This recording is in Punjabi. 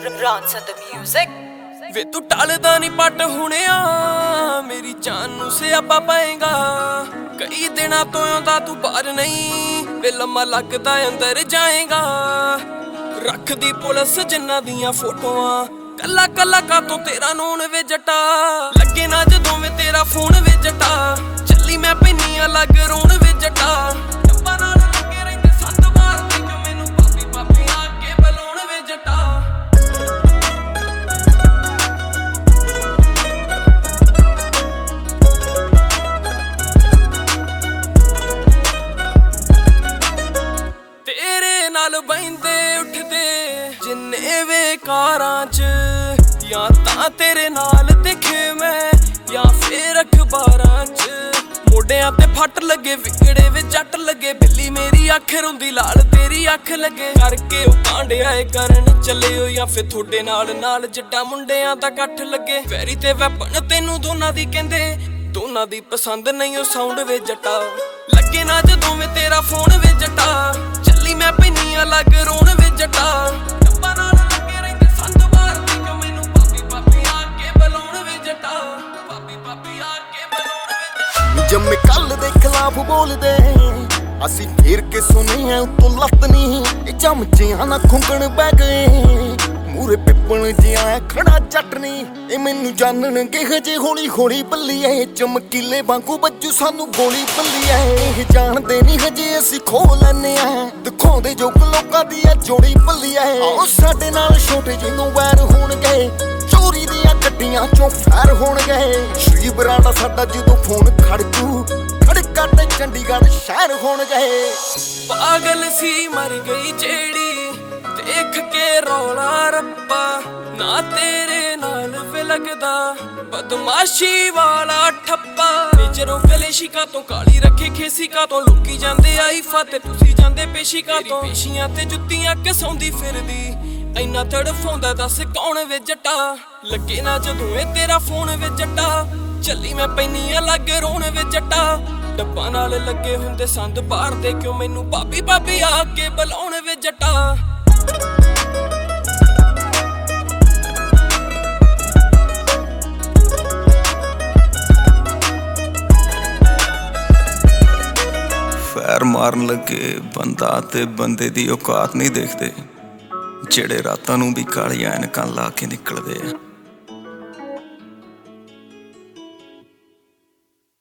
Ronson the music। ਵੇ ਤੂੰ ਟਲਦਾ ਨਹੀਂ ਪੱਟ ਹੁਣਿਆ ਮੇਰੀ ਜਾਨ ਨੂੰ ਸਿਆਪਾ ਪਾਏਗਾ। ਕਈ ਦਿਨਾਂ ਤੋਂ ਆਉਂਦਾ ਤੂੰ ਬਾਹਰ ਨਹੀਂ ਵੇ ਲੰਮਾ ਲੱਗਦਾ ਅੰਦਰ ਜਾਏਗਾ। ਰੱਖਦੀ ਪੁਲਿਸ ਜਿੰਨਾਂ ਦੀਆਂ ਫੋਟੋਆਂ ਕੱਲਾ ਕੱਲਾ ਕਾਤੋਂ ਤੇਰਾ ਨੂਣ ਵੇ ਜੱਟਾ। ਲੱਗੇ ਨਾ ਜਦੋਂ ਵੇ ਤੇਰਾ ਫੋਨ ਵੇ ਜੱਟਾ। ਚੱਲੀ ਮੈਂ ਪੈਨੀ ਆ ਲੱਗ ਰੋਣ ਵੇ ਜੱਟਾ। ਟੱਪਾਂ ਨਾਲ ਲੱਗੇ ਰਹਿੰਦੇ ਸੰਦ ਮਾਰਦੇ ਜੋ ਮੈਨੂੰ ਪਾਪੀ ਪਾਪੀ ਆ ਕੇ ਬੁਲਾਉਣ ਵੇ ਜੱਟਾ। ਨਾਲ ਬੈਂਦੇ ਉੱਠਦੇ ਜਿੰਨੇ ਵੇ ਕਾਰਾਂ ਚ ਜਾਂ ਤਾਂ ਤੇਰੇ ਨਾਲ ਦਿਖੇ ਮੈਂ ਜਾਂ ਫੇਰ ਅਖਬਾਰਾਂ ਚ। ਮੋਢਿਆਂ ਤੇ ਫੱਟ ਲੱਗੇ ਵਿਗੜੇ ਵੇ ਜੱਟ ਲੱਗੇ ਬਿੱਲੀ ਮੇਰੀ ਅੱਖ ਰੋਂਦੀ ਲਾਲ ਤੇਰੀ ਅੱਖ ਲੱਗੇ। ਕਰਕੇ ਉਹ ਕਾਂਡਿਆਏ ਕਰਨ ਚੱਲੇ ਹੋ ਜਾਂ ਫੇਰ ਤੁਹਾਡੇ ਨਾਲ ਜੱਟਾਂ ਮੁੰਡਿਆਂ ਦਾ ਇਕੱਠ ਲੱਗੇ। ਵੈਰੀ ਤੇ ਵੈਪਨ ਤੈਨੂੰ ਦੋਨਾਂ ਦੀ ਕਹਿੰਦੇ ਦੋਨਾਂ ਦੀ ਪਸੰਦ ਨਹੀਂ ਉਹ ਸਾਊਂਡ ਵੇ ਜੱਟਾ। ਲੱਗੇ ਨਾ ਜਦੋਂ ਵੇ ਤੇਰਾ ਫੋਨ ਵੇ ਜੱਟਾ। ਚੱਲੀ ਮੈਂ ਪੈਨੀ ਆ ਲੱਗ ਰੋਣ ਵੇ ਜੱਟਾ। ਟੱਪਾਂ ਨਾਲ ਲੱਗੇ ਰਹਿੰਦੇ ਸੰਦ ਮਾਰਦੇ ਜੋ ਮੈਨੂੰ ਪਾਪੀ ਪਾਪੀ ਆ ਕੇ ਬੁਲਾਉਣ ਵੇ ਜੱਟਾ। ਪਾਪੀ ਪਾਪੀ ਆ ਕੇ ਬੁਲਾਉਣ ਵੇ ਜੱਟਾ। ਜੰਮੇ ਕੱਲ ਦੇ ਖਿਲਾਫ ਬੋਲਦੇ ਅਸੀਂ ਫੇਰ ਕੇ ਸੁਣੇ ਆ ਉਤੋਂ ਲੱਤ ਨਹੀਂ। ਇਹ ਚਮਚਿਆਂ ਨਾਲ ਖੁੰਗਣ ਬਹਿ ਗਏ ਮੂਰੇ ਪਿੱਪਲ ਜਿਹਾ ਖੜਾ ਜੱਟ ਨੀ। ਇਹ ਮੈਨੂੰ ਜਾਣਨਗੇ ਹਜੇ ਹੌਲੀ ਹੌਲੀ ਬੱਲੀਏ ਚਮਕੀਲੇ ਵਾਂਗੂ ਬੱਜੂ ਸਾਨੂੰ ਗੋਲੀ ਬੱਲੀਏ। ਇਹ ਜਾਣਦੇ ਨਹੀਂ ਹਜੇ ਅਸੀਂ ਖੋ ਲੈਨੇ ਆ ਦਿਖਾਉਂਦੇ ਜੋ ਲੋਕਾਂ ਦੀ ਆ ਜੋੜੀ ਬੱਲੀਏ। ਆਓ ਸਾਡੇ ਨਾਲ ਛੋਟੇ ਜਿਹਨੂੰ ਵੈਰ ਹੋਣਗੇ ਚੋਰੀ ਦੀਆਂ ਗੱਡੀਆਂ ਚੋਂ ਫੈਰ ਹੋਣਗੇ। ਸ਼੍ਰੀ ਬਰਾੜਾ ਸਾਡਾ ਜਦੋਂ ਫੋਨ ਖੜਕੂ ਖੜਕਾ ਤੇ ਚੰਡੀਗੜ੍ਹ ਸ਼ਹਿਰ ਹੋਣਗੇ। ਪਾਗਲ ਸੀ ਮਰ ਗਈ ਜਿਹੜੀ ਦੇਖ ਕੇ ਰੌਲਾ ਰੱਪਾ। ਨਾ ਤੇਰੇ ਨਾਲ ਵੇ ਲੱਗਦਾ ਬਦਮਾਸ਼ੀ ਵਾਲਾ ਠੱਪਾ। ਜਦੋਂ ਕਲੇਸ਼ੀ ਕਾ ਤੋਂ ਕਾਲੀ ਰੱਖੇ ਖੇਸੀ ਕਾ ਤੋਂ ਲੋਕੀ ਜਾਂਦੇ ਆਈਫਾ ਤੇ ਤੁਸੀਂ ਜਾਂਦੇ ਪੇਸ਼ੀ ਕਾ ਤੋਂ। ਪੇਸ਼ੀਆਂ ਤੇ ਜੁੱਤੀਆਂ ਘਸਾਉਂਦੀ ਫਿਰਦੀ ਇੰਨਾ ਤੜਫਾਉਂਦਾ ਦੱਸ ਕੌਣ ਵੇ ਜੱਟਾ। ਲੱਗੇ ਨਾ ਜਦੋਂ ਇਹ ਤੇਰਾ ਫੋਨ ਵੇ ਜੱਟਾ। ਚੱਲੀ ਮੈਂ ਪੈਨੀ ਆ ਲੱਗ ਰੋਣ ਵੇ ਜੱਟਾ। ਡੱਬਾਂ ਨਾਲ ਲੱਗੇ ਹੁੰਦੇ ਸੰਦ ਬਾਹਰ ਦੇ ਕਿਉਂ ਮੈਨੂੰ ਪਾਪੀ ਪਾਪੀ ਆ ਕੇ ਬੁਲਾਉਣ ਵੇ ਜੱਟਾ। ਫੈਰ ਮਾਰਨ ਲੱਗੇ ਬੰਦਾ ਤੇ ਬੰਦੇ ਦੀ ਔਕਾਤ ਨਹੀਂ ਦੇਖਦੇ ਜਿਹੜੇ ਰਾਤਾਂ ਨੂੰ ਵੀ ਕਾਲੀਆਂ ਐਨਕਾਂ ਲਾ ਕੇ ਨਿਕਲਦੇ ਆ।